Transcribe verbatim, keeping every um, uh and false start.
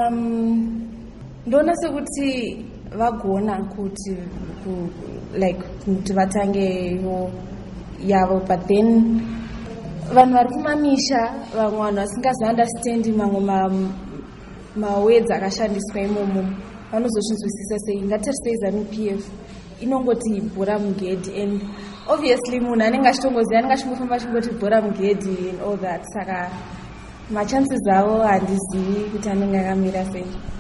um ndona sekuti vagona kuti ku, like kuti vatange yavo, but then vanhu vari kumamisha vamwe vanhu vasingazounderstandi mamwe mawords akashandiswa imomo vanozozvinzwisisa sei. Ngatitarisa ZANU P F inongoti bhora mugedhi, and obviously munhu anenge achitongoziva anenge achimbofamba achingoti bhora mugedhi and all that, saka machances avo handizivi kuti anenge akamira sei.